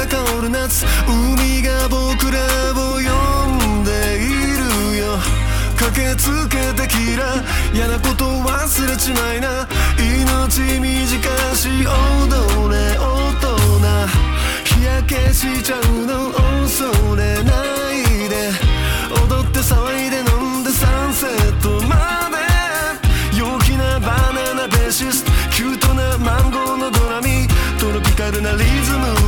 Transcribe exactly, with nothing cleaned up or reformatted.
が香る夏、海が僕らを呼んでいるよ。駆けつけてきら嫌なこと忘れちまいな。命短し踊れ大人、日焼けしちゃうの恐れないで。踊って騒いで飲んでサンセットまで。陽気なバナナベーシスト、キュートなマンゴーのドラミ、トロピカルなリズム